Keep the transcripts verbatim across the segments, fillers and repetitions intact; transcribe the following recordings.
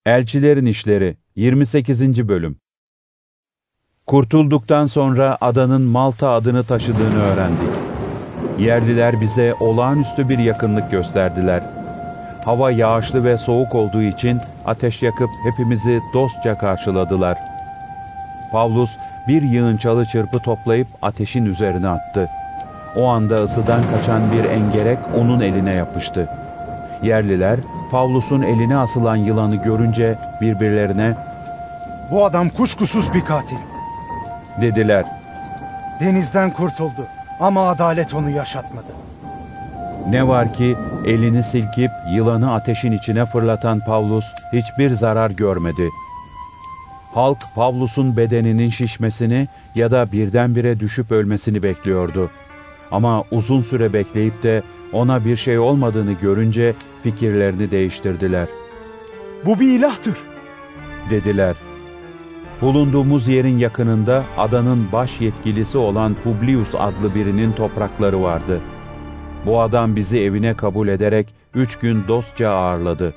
Elçilerin İşleri yirmi sekizinci Bölüm. Kurtulduktan sonra adanın Malta adını taşıdığını öğrendik. Yerliler bize olağanüstü bir yakınlık gösterdiler. Hava yağışlı ve soğuk olduğu için ateş yakıp hepimizi dostça karşıladılar. Pavlus bir yığın çalı çırpı toplayıp ateşin üzerine attı. O anda ısıdan kaçan bir engerek onun eline yapıştı. Yerliler Pavlus'un eline asılan yılanı görünce birbirlerine "Bu adam kuşkusuz bir katil," dediler. "Denizden kurtuldu ama adalet onu yaşatmadı." Ne var ki elini silkip yılanı ateşin içine fırlatan Pavlus hiçbir zarar görmedi. Halk Pavlus'un bedeninin şişmesini ya da birdenbire düşüp ölmesini bekliyordu. Ama uzun süre bekleyip de ona bir şey olmadığını görünce fikirlerini değiştirdiler. "Bu bir ilahtır," dediler. Bulunduğumuz yerin yakınında adanın baş yetkilisi olan Publius adlı birinin toprakları vardı. Bu adam bizi evine kabul ederek üç gün dostça ağırladı.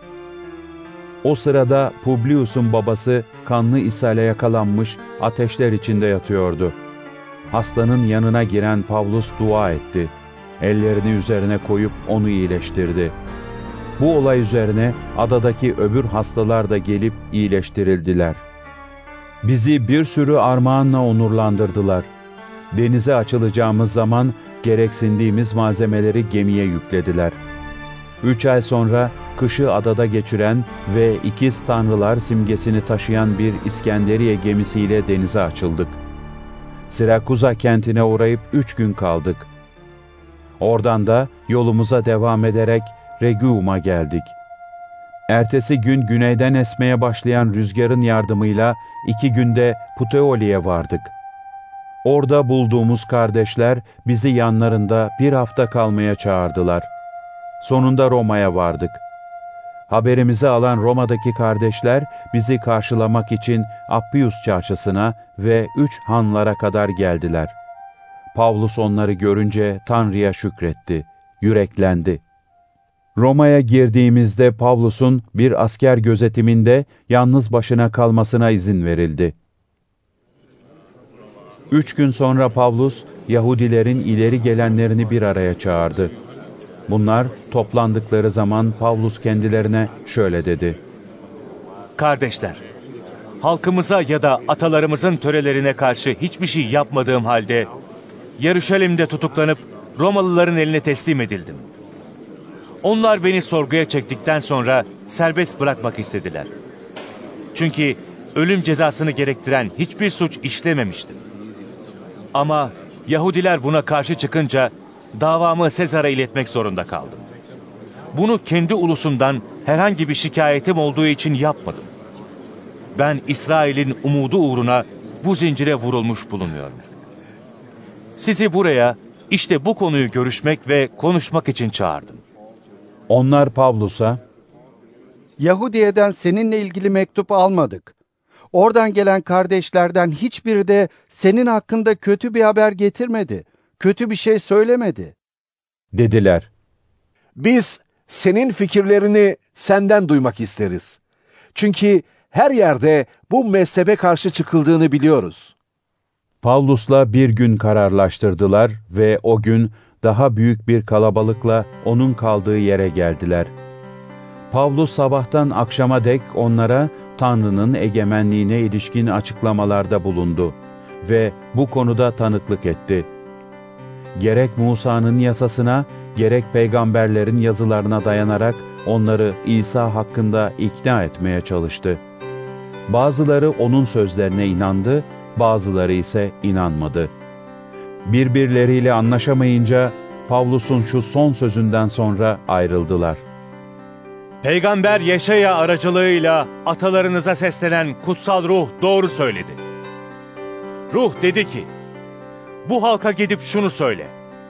O sırada Publius'un babası kanlı ishale yakalanmış, ateşler içinde yatıyordu. Hastanın yanına giren Pavlus dua etti. Ellerini üzerine koyup onu iyileştirdi. Bu olay üzerine adadaki öbür hastalar da gelip iyileştirildiler. Bizi bir sürü armağanla onurlandırdılar. Denize açılacağımız zaman gereksindiğimiz malzemeleri gemiye yüklediler. Üç ay sonra kışı adada geçiren ve ikiz tanrılar simgesini taşıyan bir İskenderiye gemisiyle denize açıldık. Sirakuza kentine uğrayıp üç gün kaldık. Oradan da yolumuza devam ederek Rhegium'a geldik. Ertesi gün güneyden esmeye başlayan rüzgarın yardımıyla iki günde Puteoli'ye vardık. Orada bulduğumuz kardeşler bizi yanlarında bir hafta kalmaya çağırdılar. Sonunda Roma'ya vardık. Haberimizi alan Roma'daki kardeşler bizi karşılamak için Appius çarşısına ve üç hanlara kadar geldiler. Pavlus onları görünce Tanrı'ya şükretti, yüreklendi. Roma'ya girdiğimizde Pavlus'un bir asker gözetiminde yalnız başına kalmasına izin verildi. Üç gün sonra Pavlus, Yahudilerin ileri gelenlerini bir araya çağırdı. Bunlar toplandıkları zaman Pavlus kendilerine şöyle dedi: "Kardeşler, halkımıza ya da atalarımızın törelerine karşı hiçbir şey yapmadığım halde Yeruşalim'de tutuklanıp Romalıların eline teslim edildim. Onlar beni sorguya çektikten sonra serbest bırakmak istediler. Çünkü ölüm cezasını gerektiren hiçbir suç işlememiştim. Ama Yahudiler buna karşı çıkınca davamı Sezar'a iletmek zorunda kaldım. Bunu kendi ulusundan herhangi bir şikayetim olduğu için yapmadım. Ben İsrail'in umudu uğruna bu zincire vurulmuş bulunuyorum. Sizi buraya işte bu konuyu görüşmek ve konuşmak için çağırdım." Onlar Pavlus'a, "Yahudiye'den seninle ilgili mektup almadık. Oradan gelen kardeşlerden hiçbiri de senin hakkında kötü bir haber getirmedi, kötü bir şey söylemedi," dediler. "Biz senin fikirlerini senden duymak isteriz. Çünkü her yerde bu mezhebe karşı çıkıldığını biliyoruz." Pavlus'la bir gün kararlaştırdılar ve o gün daha büyük bir kalabalıkla onun kaldığı yere geldiler. Pavlus sabahtan akşama dek onlara Tanrı'nın egemenliğine ilişkin açıklamalarda bulundu ve bu konuda tanıklık etti. Gerek Musa'nın yasasına, gerek peygamberlerin yazılarına dayanarak onları İsa hakkında ikna etmeye çalıştı. Bazıları onun sözlerine inandı, bazıları ise inanmadı. Birbirleriyle anlaşamayınca Pavlus'un şu son sözünden sonra ayrıldılar. "Peygamber Yeşaya aracılığıyla atalarınıza seslenen kutsal ruh doğru söyledi. Ruh dedi ki, bu halka gidip şunu söyle: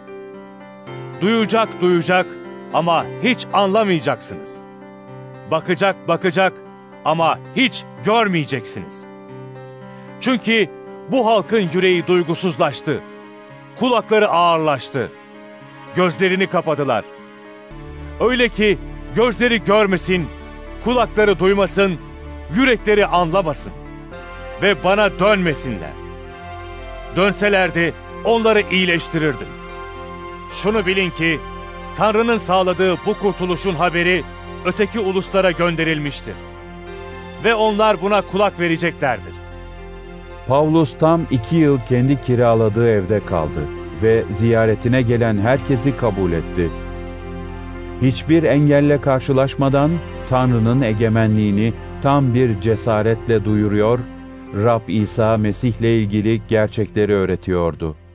Duyacak duyacak ama hiç anlamayacaksınız. Bakacak bakacak ama hiç görmeyeceksiniz. Çünkü bu halkın yüreği duygusuzlaştı, kulakları ağırlaştı, gözlerini kapadılar. Öyle ki gözleri görmesin, kulakları duymasın, yürekleri anlamasın ve bana dönmesinler. Dönselerdi onları iyileştirirdim. Şunu bilin ki Tanrı'nın sağladığı bu kurtuluşun haberi öteki uluslara gönderilmiştir. Ve onlar buna kulak vereceklerdir. Pavlus tam iki yıl kendi kiraladığı evde kaldı ve ziyaretine gelen herkesi kabul etti. Hiçbir engelle karşılaşmadan Tanrı'nın egemenliğini tam bir cesaretle duyuruyor, Rab İsa Mesih'le ilgili gerçekleri öğretiyordu.